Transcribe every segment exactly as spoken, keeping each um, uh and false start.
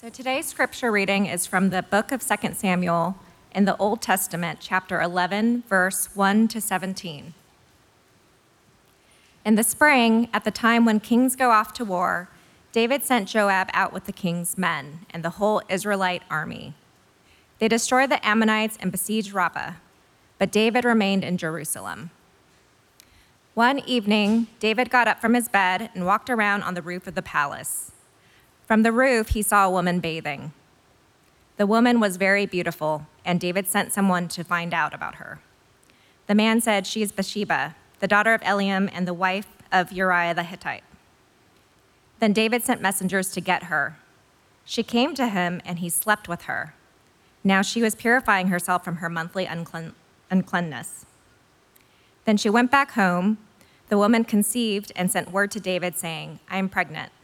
So today's scripture reading is from the book of Second Samuel in the Old Testament, chapter eleven, verse one to seventeen. In the spring, at the time when kings go off to war, David sent Joab out with the king's men and the whole Israelite army. They destroyed the Ammonites and besieged Rabbah, but David remained in Jerusalem. One evening, David got up from his bed and walked around on the roof of the palace. From the roof, he saw a woman bathing. The woman was very beautiful, and David sent someone to find out about her. The man said, "She is Bathsheba, the daughter of Eliam and the wife of Uriah the Hittite." Then David sent messengers to get her. She came to him, and he slept with her. Now she was purifying herself from her monthly unclean- uncleanness. Then she went back home. The woman conceived and sent word to David, saying, "I am pregnant."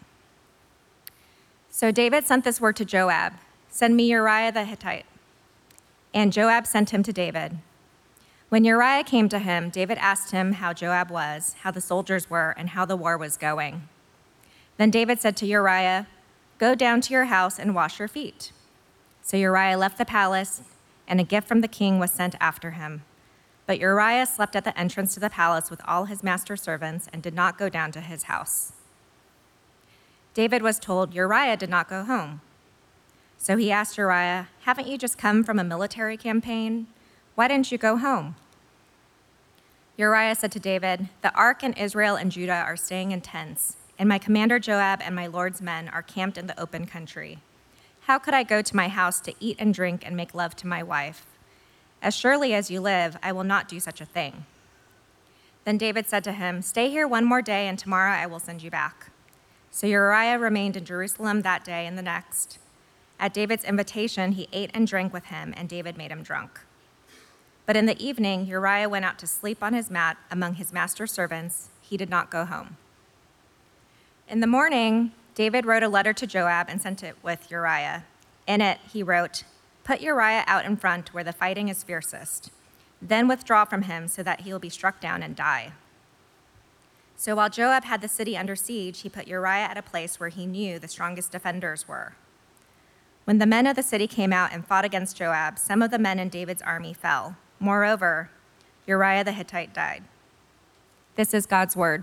So David sent this word to Joab, "Send me Uriah the Hittite." And Joab sent him to David. When Uriah came to him, David asked him how Joab was, how the soldiers were, and how the war was going. Then David said to Uriah, "Go down to your house and wash your feet." So Uriah left the palace, and a gift from the king was sent after him. But Uriah slept at the entrance to the palace with all his master's servants and did not go down to his house. David was told Uriah did not go home. So he asked Uriah, "Haven't you just come from a military campaign? Why didn't you go home?" Uriah said to David, "The ark and Israel and Judah are staying in tents, and my commander Joab and my lord's men are camped in the open country. How could I go to my house to eat and drink and make love to my wife? As surely as you live, I will not do such a thing." Then David said to him, "Stay here one more day, and tomorrow I will send you back." So Uriah remained in Jerusalem that day and the next. At David's invitation, he ate and drank with him, and David made him drunk. But in the evening, Uriah went out to sleep on his mat among his master's servants. He did not go home. In the morning, David wrote a letter to Joab and sent it with Uriah. In it, he wrote, "Put Uriah out in front where the fighting is fiercest. Then withdraw from him so that he will be struck down and die." So while Joab had the city under siege, he put Uriah at a place where he knew the strongest defenders were. When the men of the city came out and fought against Joab, some of the men in David's army fell. Moreover, Uriah the Hittite died. This is God's word.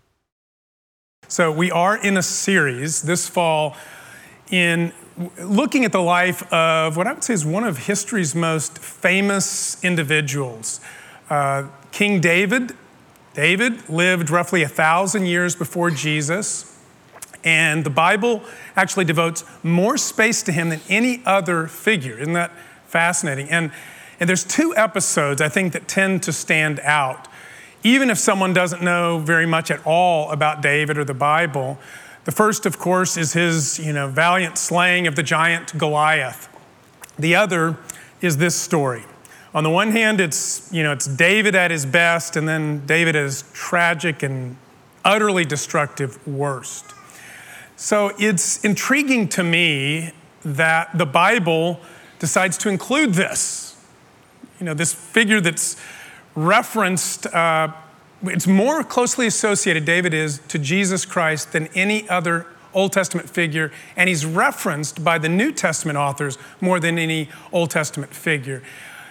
So we are in a series this fall in looking at the life of what I would say is one of history's most famous individuals, uh, King David. David lived roughly a thousand years before Jesus, and the Bible actually devotes more space to him than any other figure. Isn't that fascinating? And, and there's two episodes, I think, that tend to stand out. Even if someone doesn't know very much at all about David or the Bible, the first, of course, is his you know, valiant slaying of the giant Goliath. The other is this story. On the one hand, it's, you know, it's David at his best, and then David at his tragic and utterly destructive worst. So it's intriguing to me that the Bible decides to include this. You know, this figure that's referenced, uh, it's more closely associated, David is, to Jesus Christ than any other Old Testament figure, and he's referenced by the New Testament authors more than any Old Testament figure.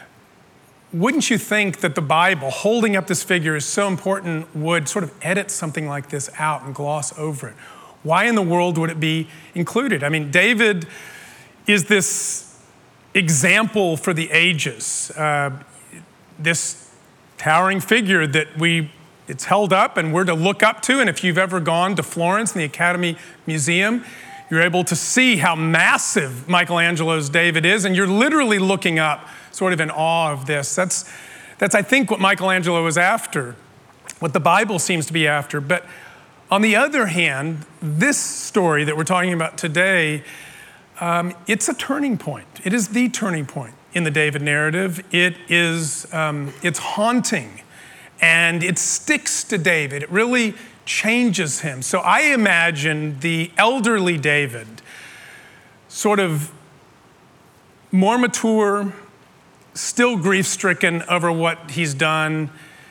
Wouldn't you think that the Bible, holding up this figure is so important, would sort of edit something like this out and gloss over it? Why in the world would it be included? I mean, David is this example for the ages, uh, this towering figure that we, it's held up and we're to look up to. And if you've ever gone to Florence in the Academy Museum, you're able to see how massive Michelangelo's David is, and you're literally looking up sort of in awe of this. That's, that's, I think, what Michelangelo was after, what the Bible seems to be after. But on the other hand, this story that we're talking about today, um, it's a turning point. It is the turning point in the David narrative. It is, um, it's haunting, and it sticks to David. It really changes him. So I imagine the elderly David, sort of more mature, still grief-stricken over what he's done,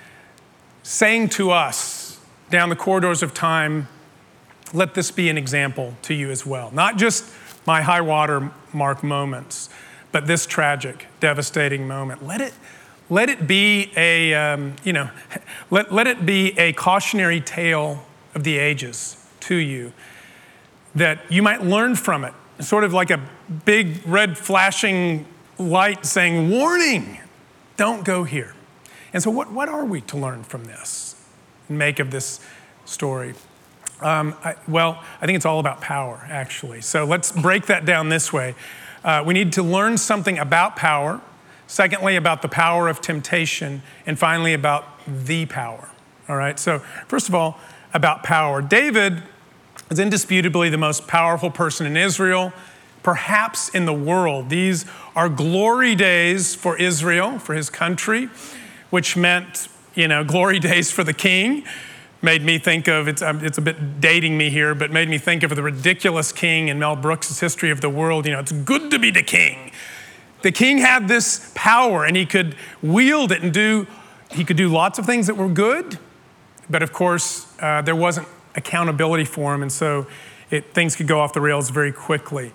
saying to us down the corridors of time, let this be an example to you as well. Not just my high water mark moments, but this tragic, devastating moment. Let it, let it be a, um, you know, let, let it be a cautionary tale of the ages to you, that you might learn from it. Sort of like a big red flashing light saying, warning, don't go here. And so what, what are we to learn from this and make of this story? Um, I, well, I think it's all about power, actually. So let's break that down this way. Uh, we need to learn something about power. Secondly, about the power of temptation. And finally, about the power. All right, so first of all, about power. David is indisputably the most powerful person in Israel, perhaps in the world. These are glory days for Israel, for his country, which meant, you know, glory days for the king. Made me think of, it's, um, it's a bit dating me here, but made me think of the ridiculous king in Mel Brooks' History of the World. You know, it's good to be the king. The king had this power and he could wield it and do, he could do lots of things that were good, but of course, uh, there wasn't accountability for him, and so it, things could go off the rails very quickly.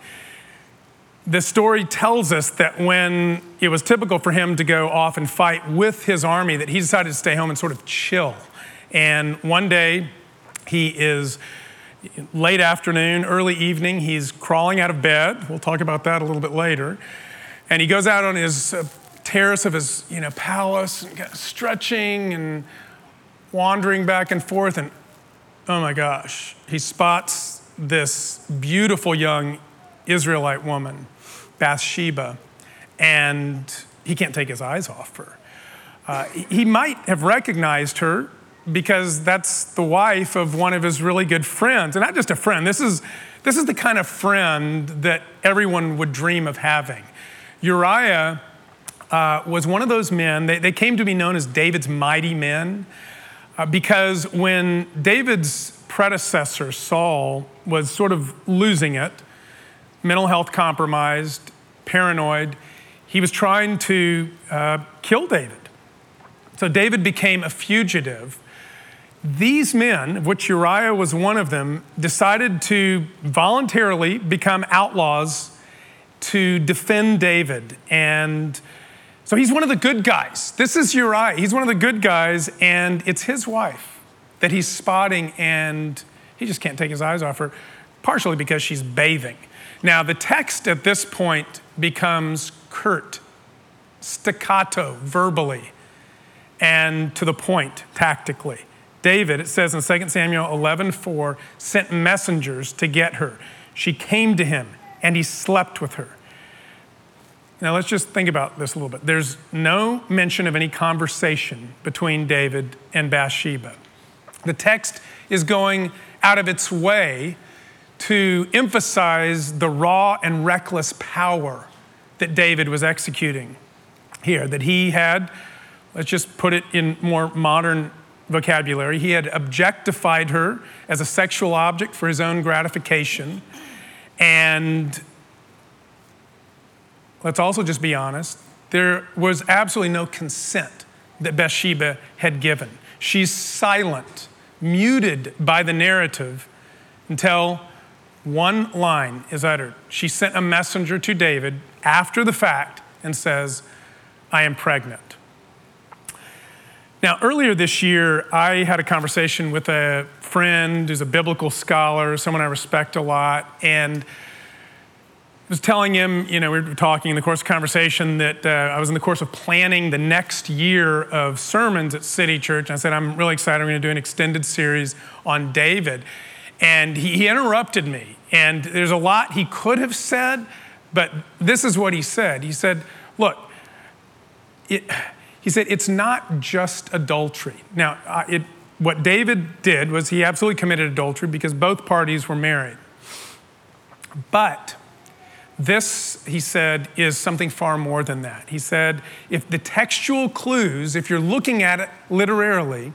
The story tells us that when it was typical for him to go off and fight with his army, that he decided to stay home and sort of chill. And one day, he is late afternoon, early evening, he's crawling out of bed. We'll talk about that a little bit later. And he goes out on his uh, terrace of his you know, palace, and kind of stretching and wandering back and forth, and oh my gosh, he spots this beautiful young Israelite woman, Bathsheba, and he can't take his eyes off her. Uh, he might have recognized her because that's the wife of one of his really good friends, and not just a friend. This is, this is the kind of friend that everyone would dream of having. Uriah uh, was one of those men, they, they came to be known as David's mighty men, uh, because when David's predecessor, Saul, was sort of losing it, mental health compromised, paranoid, he was trying to uh, kill David. So David became a fugitive. These men, of which Uriah was one of them, decided to voluntarily become outlaws to defend David. And so he's one of the good guys. This is Uriah. He's one of the good guys, and it's his wife that he's spotting, and he just can't take his eyes off her, partially because she's bathing. Now, the text at this point becomes curt, staccato, verbally, and to the point, tactically. David, it says in Second Samuel eleven four, sent messengers to get her. She came to him, and he slept with her. Now, let's just think about this a little bit. There's no mention of any conversation between David and Bathsheba. The text is going out of its way to emphasize the raw and reckless power that David was executing here, that he had, let's just put it in more modern vocabulary, he had objectified her as a sexual object for his own gratification. And let's also just be honest, there was absolutely no consent that Bathsheba had given. She's silent, muted by the narrative until one line is uttered. She sent a messenger to David after the fact and says, I am pregnant. Now, earlier this year, I had a conversation with a friend who's a biblical scholar, someone I respect a lot, and I was telling him, you know, we were talking in the course of conversation that uh, I was in the course of planning the next year of sermons at City Church. And I said, I'm really excited. We're going to do an extended series on David. And he, he interrupted me. And there's a lot he could have said, but this is what he said. He said, look, it, he said, it's not just adultery. Now, uh, it, what David did was he absolutely committed adultery because both parties were married. But this, he said, is something far more than that. He said, if the textual clues, if you're looking at it literarily,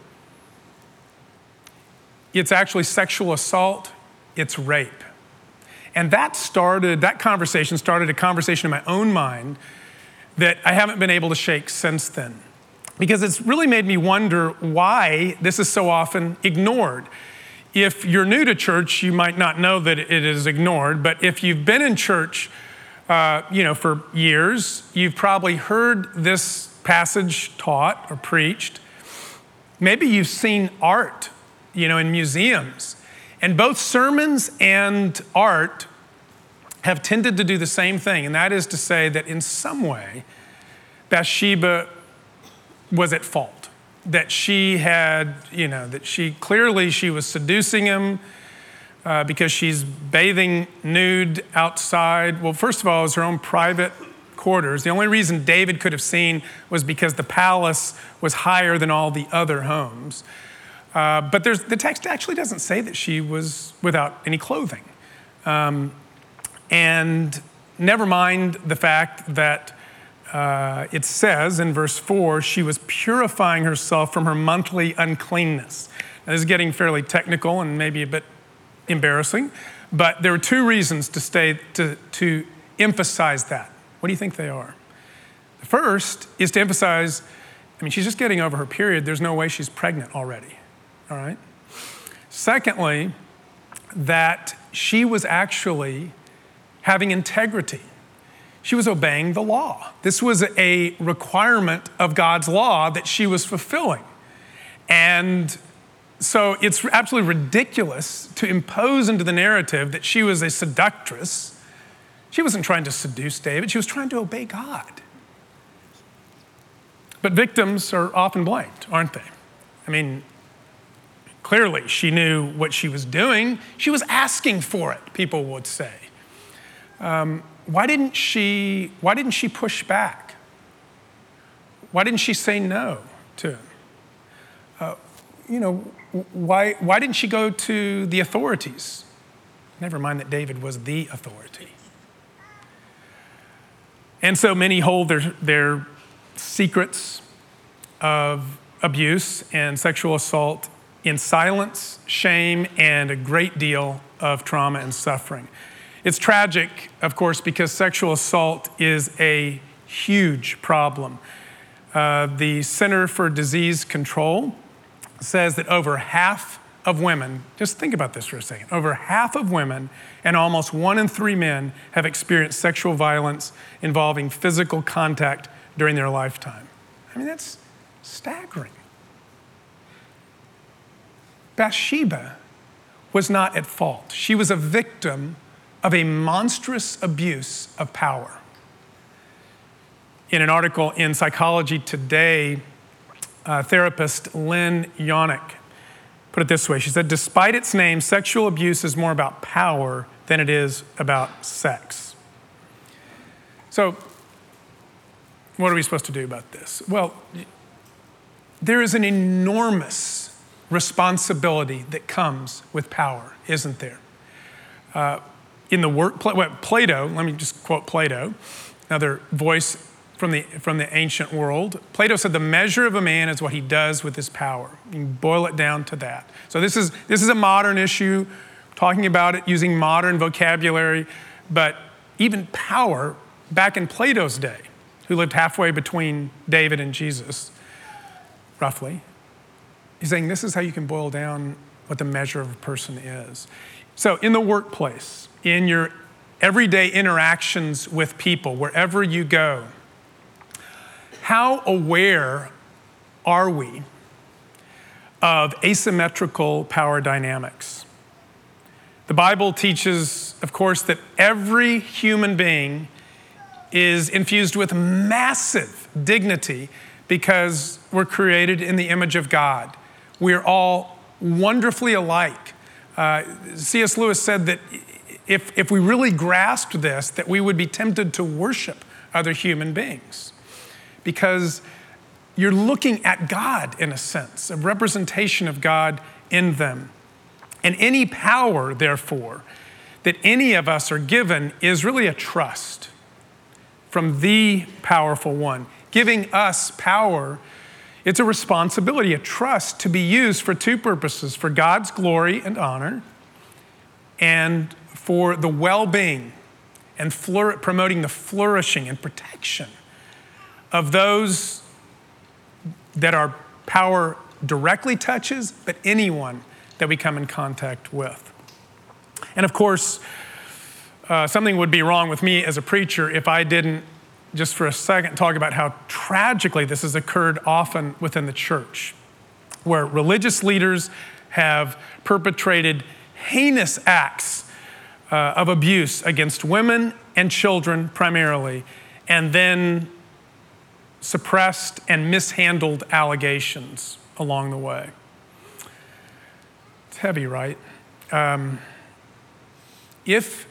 it's actually sexual assault, it's rape. And that started, that conversation started a conversation in my own mind that I haven't been able to shake since then. Because it's really made me wonder why this is so often ignored. if you're new to church, you might not know that it is ignored, but if you've been in church uh, you know, for years, you've probably heard this passage taught or preached. Maybe you've seen art, you know, in museums. And both sermons and art have tended to do the same thing, and that is to say that in some way, Bathsheba was at fault. That she had, you know, that she clearly she was seducing him uh, because she's bathing nude outside. Well, first of all, it was her own private quarters. The only reason David could have seen was because the palace was higher than all the other homes. Uh, but there's, the text actually doesn't say that she was without any clothing. Um, and never mind the fact that uh, it says in verse four, she was purifying herself from her monthly uncleanness. Now, this is getting fairly technical and maybe a bit embarrassing, but there are two reasons to stay to, to emphasize that. What do you think they are? The first is to emphasize, I mean, she's just getting over her period. There's no way she's pregnant already, all right? Secondly, that she was actually having integrity. She was obeying the law. This was a requirement of God's law that she was fulfilling. And so it's absolutely ridiculous to impose into the narrative that she was a seductress. She wasn't trying to seduce David. She was trying to obey God. But victims are often blamed, aren't they? I mean, clearly she knew what she was doing. She was asking for it, people would say. Um, why didn't she, why didn't she push back? Why didn't she say no to him? Uh, you know, why, why didn't she go to the authorities? Never mind that David was the authority. And so many hold their, their secrets of abuse and sexual assault in silence, shame, and a great deal of trauma and suffering. It's tragic, of course, because sexual assault is a huge problem. Uh, the Center for Disease Control says that over half of women, just think about this for a second, over half of women and almost one in three men have experienced sexual violence involving physical contact during their lifetime. I mean, that's staggering. Bathsheba was not at fault. She was a victim of a monstrous abuse of power. In an article in Psychology Today, uh, therapist Lynn Yonick put it this way. She said, despite its name, sexual abuse is more about power than it is about sex. So, what are we supposed to do about this? Well, there is an enormous responsibility that comes with power, isn't there? Uh, in the work, well, Plato, let me just quote Plato, another voice from the, from the ancient world. Plato said, the measure of a man is what he does with his power. You can boil it down to that. So this is, this is a modern issue, talking about it using modern vocabulary, but even power, back in Plato's day, who lived halfway between David and Jesus, roughly, he's saying this is how you can boil down what the measure of a person is. So in the workplace, in your everyday interactions with people, wherever you go, how aware are we of asymmetrical power dynamics? The Bible teaches, of course, that every human being is infused with massive dignity because we're created in the image of God. We're all wonderfully alike. Uh, C S Lewis said that if, if we really grasped this, that we would be tempted to worship other human beings because you're looking at God in a sense, a representation of God in them. And any power, therefore, that any of us are given is really a trust from the powerful one. Giving us power, it's a responsibility, a trust to be used for two purposes, for God's glory and honor, and for the well-being and flour- promoting the flourishing and protection of those that our power directly touches, but anyone that we come in contact with. And of course, uh, something would be wrong with me as a preacher if I didn't just for a second talk about how tragically this has occurred often within the church, where religious leaders have perpetrated heinous acts uh, of abuse against women and children primarily, and then suppressed and mishandled allegations along the way. It's heavy, right? Um, if,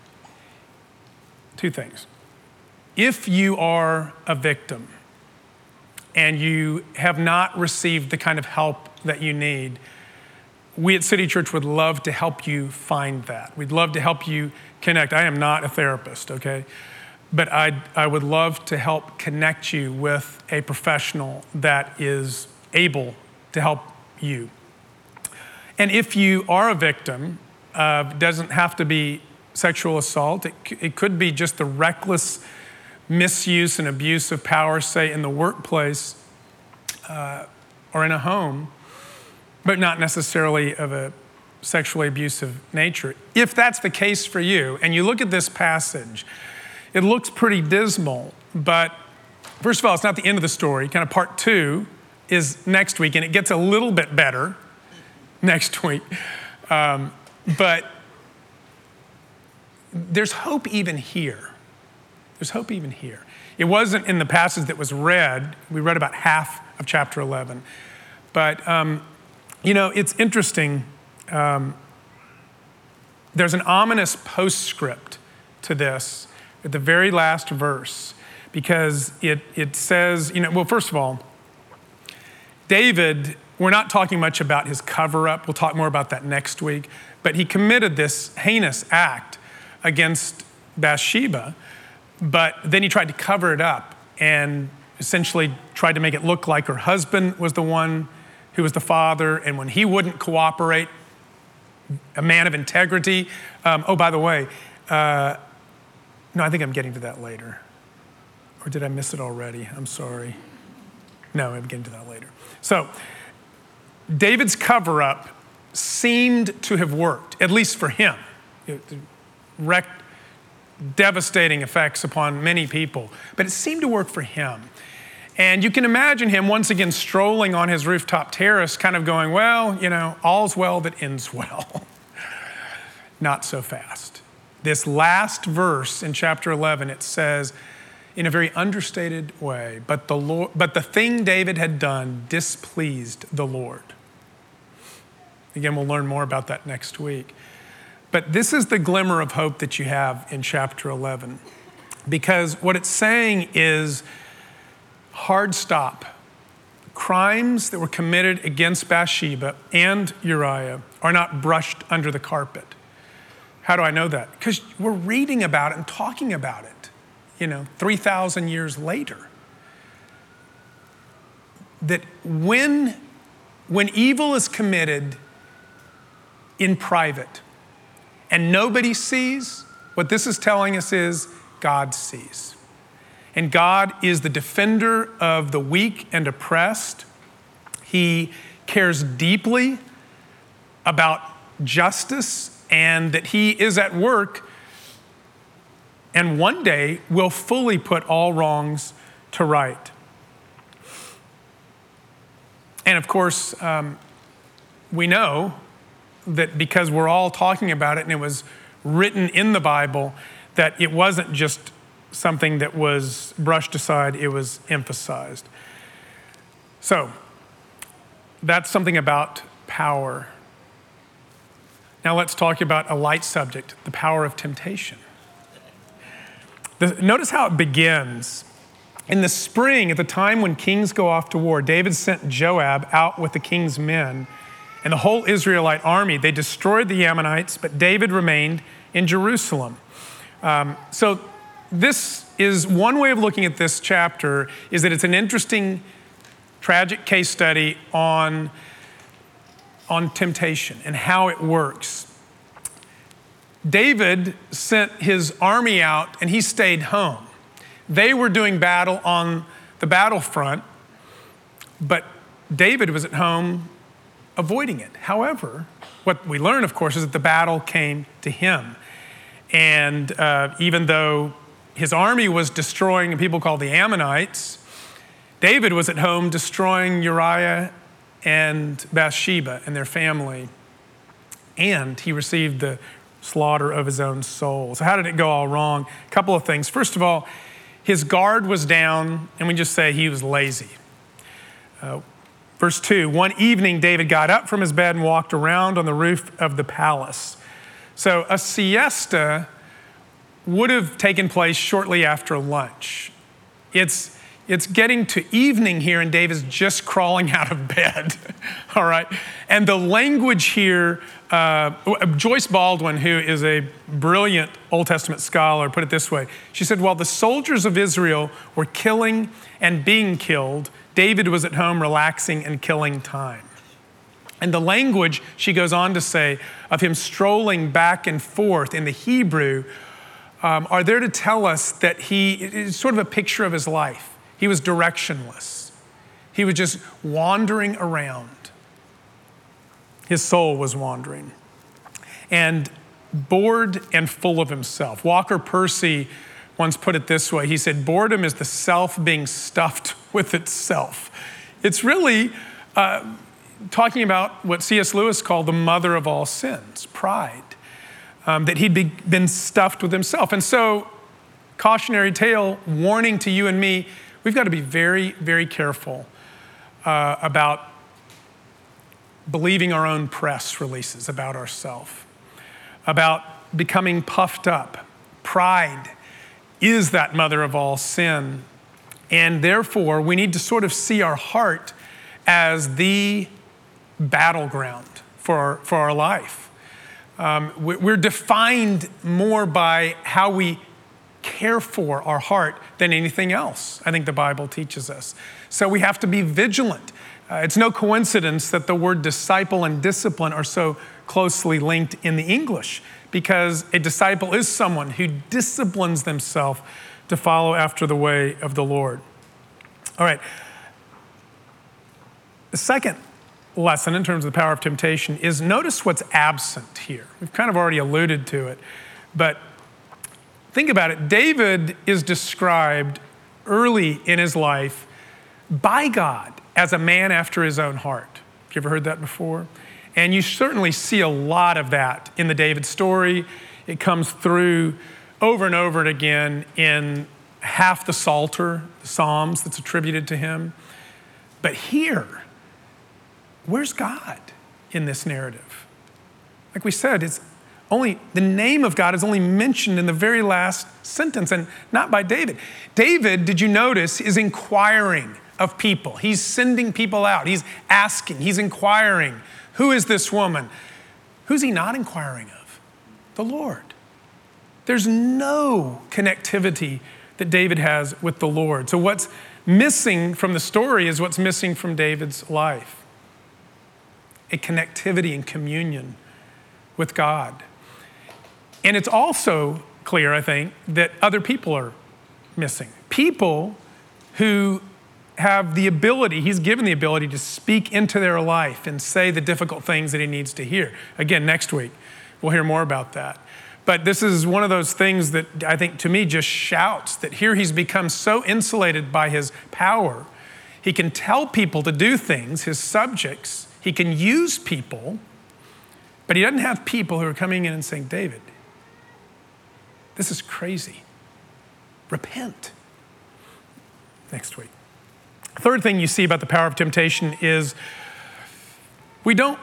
two things. If you are a victim and you have not received the kind of help that you need, we at City Church would love to help you find that. We'd love to help you connect. I am not a therapist, okay? But I I would love to help connect you with a professional that is able to help you. And if you are a victim, uh, it doesn't have to be sexual assault. It, it could be just the reckless misuse and abuse of power, say in the workplace uh, or in a home, but not necessarily of a sexually abusive nature. If that's the case for you, and you look at this passage, it looks pretty dismal, but first of all, it's not the end of the story. Kind of part two is next week, and it gets a little bit better next week. Um, but there's hope even here. There's hope even here. It wasn't in the passage that was read. We read about half of chapter eleven. But, um, you know, it's interesting. Um, there's an ominous postscript to this at the very last verse, because it, it says, you know, well, first of all, David, we're not talking much about his cover-up. We'll talk more about that next week. But he committed this heinous act against Bathsheba, but then he tried to cover it up and essentially tried to make it look like her husband was the one who was the father, and when he wouldn't cooperate, a man of integrity. Um, oh, by the way, uh, no, I think I'm getting to that later. Or did I miss it already? I'm sorry. No, I'm getting to that later. So, David's cover-up seemed to have worked, at least for him. It wreaked devastating effects upon many people, but it seemed to work for him. And you can imagine him once again strolling on his rooftop terrace, kind of going, well, you know, all's well that ends well. Not so fast. This last verse in chapter eleven, it says, in a very understated way, but the Lord, but the thing David had done displeased the Lord. Again, we'll learn more about that next week. But this is the glimmer of hope that you have in chapter eleven, because what it's saying is, hard stop. Crimes that were committed against Bathsheba and Uriah are not brushed under the carpet. How do I know that? Because we're reading about it and talking about it, you know, three thousand years later. That when, when evil is committed in private and nobody sees, what this is telling us is God sees. And God is the defender of the weak and oppressed. He cares deeply about justice, and that he is at work and one day will fully put all wrongs to right. And of course, um, we know that because we're all talking about it and it was written in the Bible, that it wasn't just something that was brushed aside, it was emphasized. So, that's something about power. Now let's talk about a light subject, the power of temptation. The, notice how it begins. In the spring, at the time when kings go off to war, David sent Joab out with the king's men and the whole Israelite army. They destroyed the Ammonites, but David remained in Jerusalem. Um, so this is one way of looking at this chapter, is that it's an interesting, tragic case study on, on temptation and how it works. David sent his army out and he stayed home. They were doing battle on the battlefront, but David was at home avoiding it. However, what we learn, of course, is that the battle came to him. And uh, even though his army was destroying people called the Ammonites, David was at home destroying Uriah and Bathsheba and their family. And he received the slaughter of his own soul. So how did it go all wrong? A couple of things. First of all, his guard was down, and we just say he was lazy. Uh, verse two, one evening David got up from his bed and walked around on the roof of the palace. So a siesta would have taken place shortly after lunch. It's, it's getting to evening here, and David's just crawling out of bed, all right? And the language here, uh, Joyce Baldwin, who is a brilliant Old Testament scholar, put it this way. She said, while the soldiers of Israel were killing and being killed, David was at home relaxing and killing time. And the language, she goes on to say, of him strolling back and forth in the Hebrew um, are there to tell us that he is sort of a picture of his life. He was directionless. He was just wandering around. His soul was wandering. And bored and full of himself. Walker Percy once put it this way. He said, boredom is the self being stuffed with itself. It's really uh, talking about what C S Lewis called the mother of all sins, pride, um, that he'd be, been stuffed with himself. And so, cautionary tale, warning to you and me, we've got to be very, very careful uh, about believing our own press releases about ourselves, about becoming puffed up. Pride is that mother of all sin. And therefore, we need to sort of see our heart as the battleground for our, for our life. Um, we're defined more by how we care for our heart than anything else, I think the Bible teaches us. So we have to be vigilant. Uh, it's no coincidence that the word disciple and discipline are so closely linked in the English, because a disciple is someone who disciplines themselves to follow after the way of the Lord. All right. The second lesson in terms of the power of temptation is notice what's absent here. We've kind of already alluded to it, but think about it. David is described early in his life by God as a man after his own heart. Have you ever heard that before? And you certainly see a lot of that in the David story. It comes through over and over and again in half the Psalter, the Psalms that's attributed to him. But here, where's God in this narrative? Like we said, it's only the name of God is only mentioned in the very last sentence, and not by David. David, did you notice, is inquiring of people. He's sending people out. He's asking, he's inquiring. Who is this woman? Who's he not inquiring of? The Lord. There's no connectivity that David has with the Lord. So what's missing from the story is what's missing from David's life. A connectivity and communion with God. And it's also clear, I think, that other people are missing. People who have the ability, he's given the ability to speak into their life and say the difficult things that he needs to hear. Again, next week, we'll hear more about that. But this is one of those things that I think to me just shouts that here he's become so insulated by his power. He can tell people to do things, his subjects. He can use people, but he doesn't have people who are coming in and saying, David, this is crazy. Repent. Next week. Third thing you see about the power of temptation is we don't,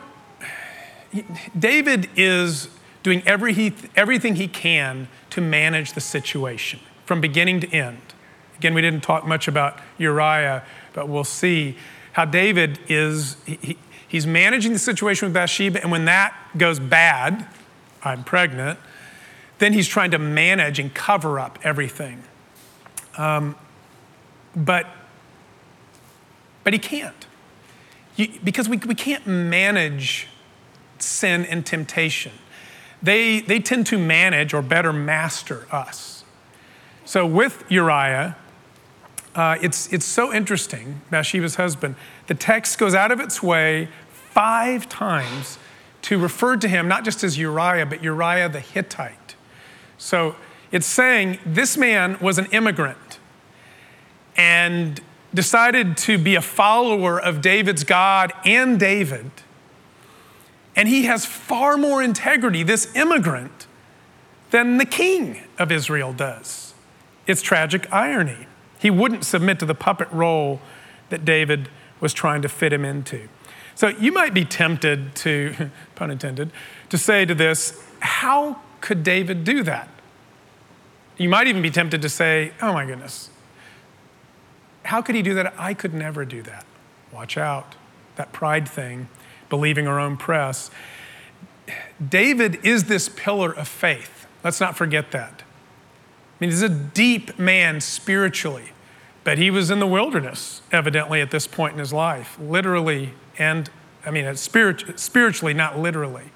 David is doing every he, everything he can to manage the situation from beginning to end. Again, we didn't talk much about Uriah, but we'll see how David is, he, he's managing the situation with Bathsheba, and when that goes bad, I'm pregnant, then he's trying to manage and cover up everything. Um, but But he can't. You, because we, we can't manage sin and temptation. They, they tend to manage or better master us. So with Uriah, uh, it's, it's so interesting, Bathsheba's husband, the text goes out of its way five times to refer to him not just as Uriah, but Uriah the Hittite. So it's saying this man was an immigrant and decided to be a follower of David's God and David. And he has far more integrity, this immigrant, than the king of Israel does. It's tragic irony. He wouldn't submit to the puppet role that David was trying to fit him into. So you might be tempted to, pun intended, to say to this, how could David do that? You might even be tempted to say, oh my goodness, how could he do that? I could never do that. Watch out, that pride thing, believing our own press. David is this pillar of faith. Let's not forget that. I mean, he's a deep man spiritually, but he was in the wilderness, evidently, at this point in his life, literally, and I mean, it's spirit, spiritually, not literally.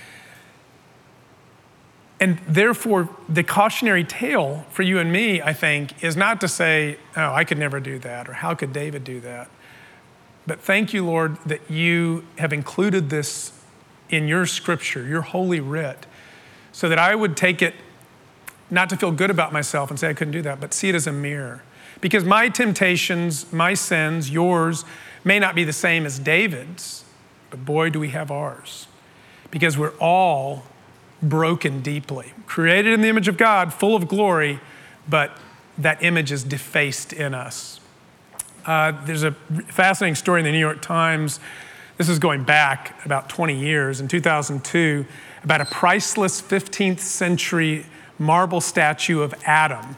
And therefore, the cautionary tale for you and me, I think, is not to say, oh, I could never do that, or how could David do that? But thank you, Lord, that you have included this in your scripture, your holy writ, so that I would take it not to feel good about myself and say I couldn't do that, but see it as a mirror. Because my temptations, my sins, yours, may not be the same as David's, but boy, do we have ours. Because we're all broken deeply, created in the image of God, full of glory, but that image is defaced in us. Uh, there's a fascinating story in the New York Times. This is going back about twenty years, in two thousand two, about a priceless fifteenth century marble statue of Adam,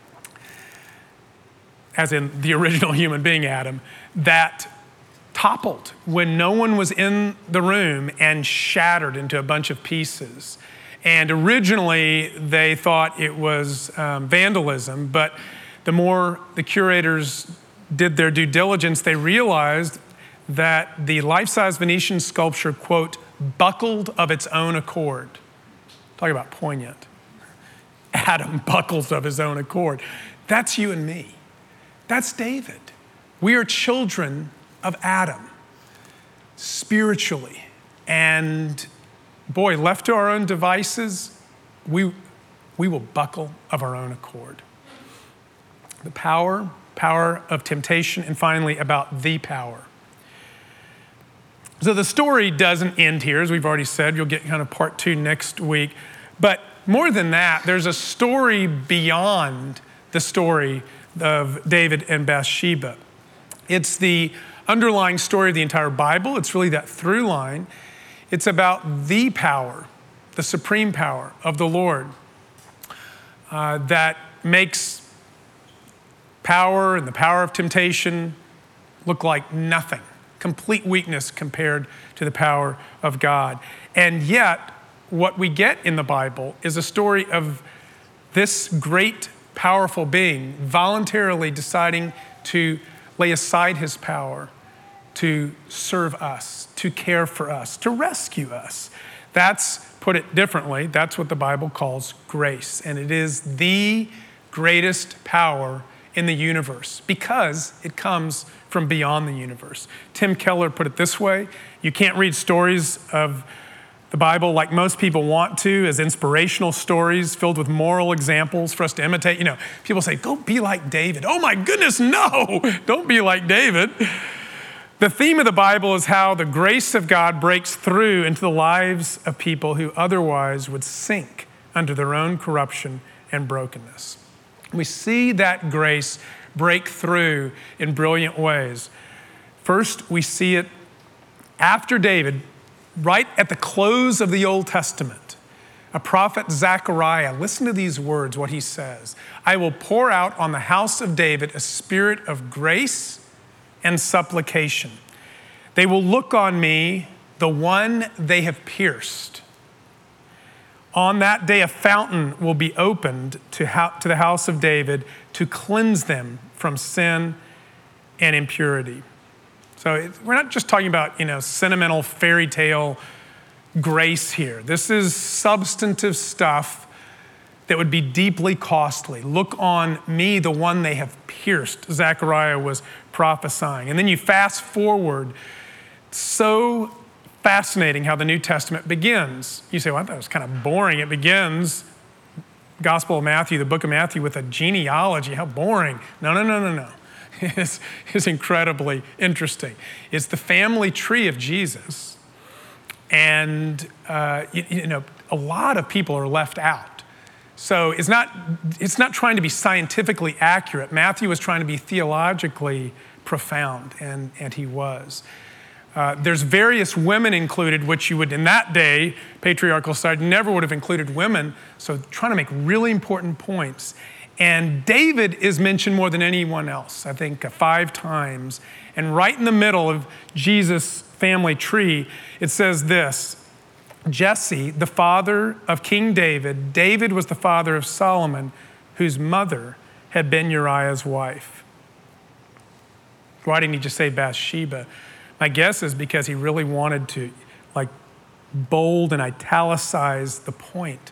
as in the original human being Adam, that toppled when no one was in the room and shattered into a bunch of pieces. And originally they thought it was um, vandalism, but the more the curators did their due diligence, they realized that the life-size Venetian sculpture, quote, buckled of its own accord. Talk about poignant. Adam buckles of his own accord. That's you and me. That's David. We are children of Adam, spiritually. And boy, left to our own devices, we, we will buckle of our own accord. The power, power of temptation, and finally about the power. So the story doesn't end here, as we've already said. You'll get kind of part two next week. But more than that, there's a story beyond the story of David and Bathsheba. It's the underlying story of the entire Bible. It's really that through line. It's about the power, the supreme power of the Lord uh, that makes power and the power of temptation look like nothing. Complete weakness compared to the power of God. And yet, what we get in the Bible is a story of this great, powerful being voluntarily deciding to lay aside his power to serve us, to care for us, to rescue us. That's, put it differently, that's what the Bible calls grace. And it is the greatest power in the universe because it comes from beyond the universe. Tim Keller put it this way: you can't read stories of the Bible like most people want to, as inspirational stories filled with moral examples for us to imitate. You know, people say, go be like David. Oh my goodness, no, don't be like David. The theme of the Bible is how the grace of God breaks through into the lives of people who otherwise would sink under their own corruption and brokenness. We see that grace break through in brilliant ways. First, we see it after David, right at the close of the Old Testament. A prophet Zechariah, listen to these words, what he says. I will pour out on the house of David a spirit of grace and supplication. They will look on me, the one they have pierced. On that day, a fountain will be opened to, ho- to the house of David to cleanse them from sin and impurity. So it, we're not just talking about, you know, sentimental fairy tale grace here. This is substantive stuff that would be deeply costly. Look on me, the one they have pierced, Zechariah was prophesying. And then you fast forward so fascinating how the New Testament begins. You say, well, that was kind of boring. It begins, Gospel of Matthew, the book of Matthew, with a genealogy. How boring. No, no, no, no, no. It's, it's incredibly interesting. It's the family tree of Jesus. And, uh, you, you know, a lot of people are left out. So it's not, it's not trying to be scientifically accurate. Matthew was trying to be theologically profound, and, and he was. Uh, there's various women included, which you would, in that day, patriarchal society never would have included women, so trying to make really important points. And David is mentioned more than anyone else, I think uh, five times. And right in the middle of Jesus' family tree, it says this, Jesse, the father of King David, David was the father of Solomon, whose mother had been Uriah's wife. Why didn't he just say Bathsheba? My guess is because he really wanted to like bold and italicize the point.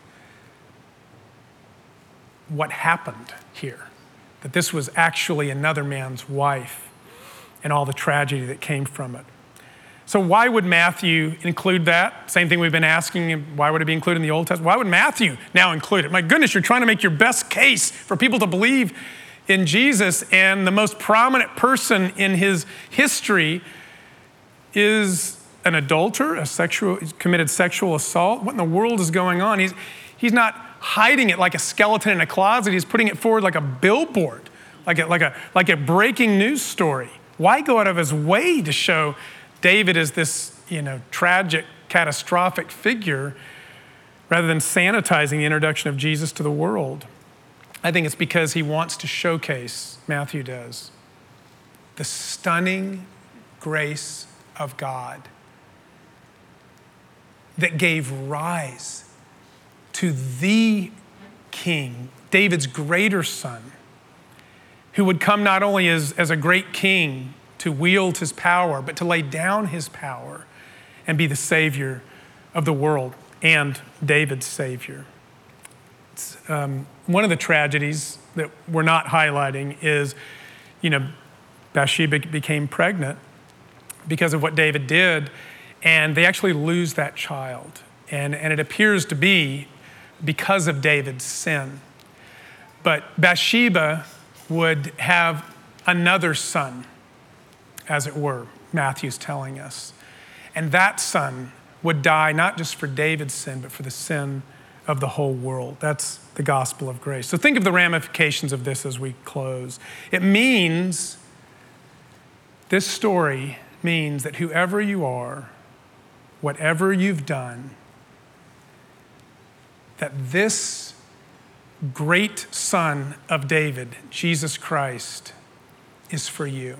What happened here? That this was actually another man's wife and all the tragedy that came from it. So why would Matthew include that? Same thing we've been asking, why would it be included in the Old Testament? Why would Matthew now include it? My goodness, you're trying to make your best case for people to believe in Jesus, and the most prominent person in his history is an adulterer, a sexual, committed sexual assault. What in the world is going on? He's, he's not hiding it like a skeleton in a closet. He's putting it forward like a billboard, like a, like a, like a breaking news story. Why go out of his way to show David as this, you know, tragic, catastrophic figure rather than sanitizing the introduction of Jesus to the world? I think it's because he wants to showcase, Matthew does, the stunning grace of God that gave rise to the king, David's greater son, who would come not only as, as a great king to wield his power, but to lay down his power and be the savior of the world and David's savior. Um, one of the tragedies that we're not highlighting is, you know, Bathsheba became pregnant because of what David did, and they actually lose that child. And, and it appears to be because of David's sin. But Bathsheba would have another son, as it were, Matthew's telling us. And that son would die not just for David's sin, but for the sin of the whole world. That's the gospel of grace. So think of the ramifications of this as we close. It means, this story means that whoever you are, whatever you've done, that this great son of David, Jesus Christ, is for you.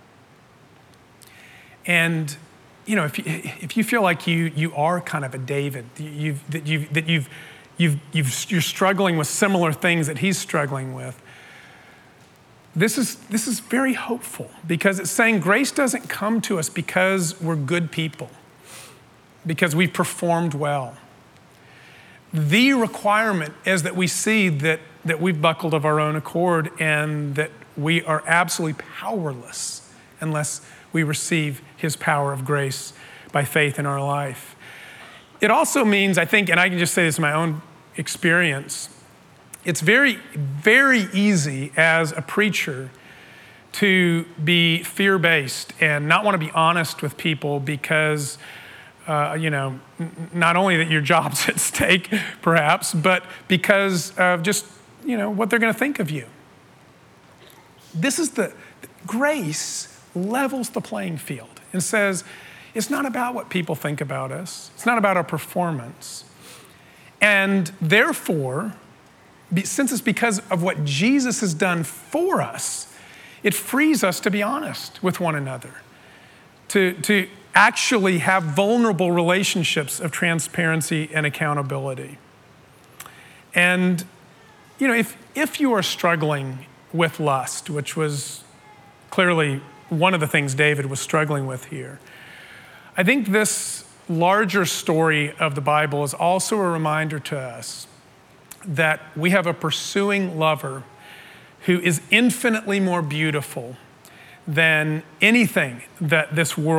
And you know, if you, if you feel like you you are kind of a David, you've, that you've that you've you've you've you're struggling with similar things that he's struggling with, this is this is very hopeful, because it's saying grace doesn't come to us because we're good people, because we've performed well. The requirement is that we see that that we've buckled of our own accord and that we are absolutely powerless unless we receive his power of grace by faith in our life. It also means, I think, and I can just say this in my own experience, it's very, very easy as a preacher to be fear-based and not want to be honest with people because, uh, you know, n- not only that your job's at stake, perhaps, but because of just, you know, what they're going to think of you. This is the, grace levels the playing field and says, it's not about what people think about us. It's not about our performance. And therefore, since it's because of what Jesus has done for us, it frees us to be honest with one another, to, to actually have vulnerable relationships of transparency and accountability. And, you know, if, if you are struggling with lust, which was clearly one of the things David was struggling with here, I think this larger story of the Bible is also a reminder to us that we have a pursuing lover who is infinitely more beautiful than anything that this world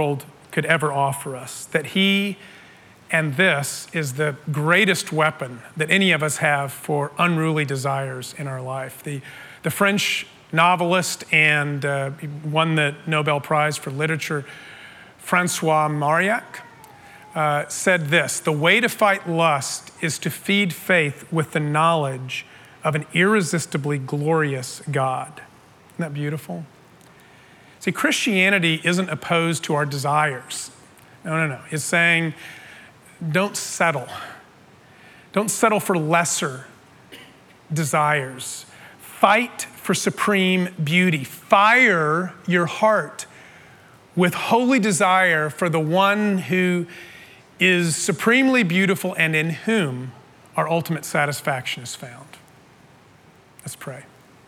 could ever offer us, that he and this is the greatest weapon that any of us have for unruly desires in our life. The, the French novelist and uh, won the Nobel Prize for Literature, Francois Mauriac, uh, said this: the way to fight lust is to feed faith with the knowledge of an irresistibly glorious God. Isn't that beautiful? See, Christianity isn't opposed to our desires. No, no, no. It's saying, don't settle. Don't settle for lesser desires. Fight for supreme beauty. Fire your heart with holy desire for the one who is supremely beautiful and in whom our ultimate satisfaction is found. Let's pray.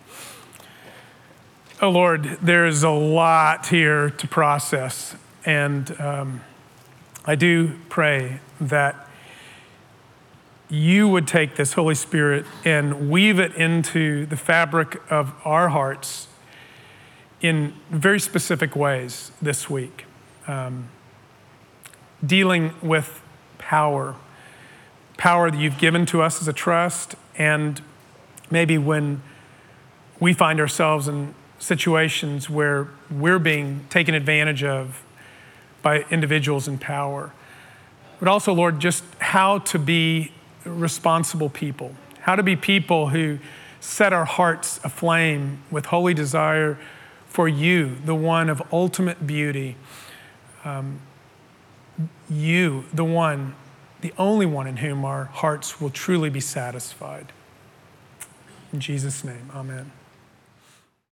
Oh Lord, there's a lot here to process, and um, I do pray that you would take this Holy Spirit and weave it into the fabric of our hearts in very specific ways this week, um, dealing with power, power that you've given to us as a trust, and maybe when we find ourselves in situations where we're being taken advantage of by individuals in power. But also, Lord, just how to be responsible people, how to be people who set our hearts aflame with holy desire for you, the one of ultimate beauty, um, you, the one, the only one in whom our hearts will truly be satisfied. In Jesus' name, amen.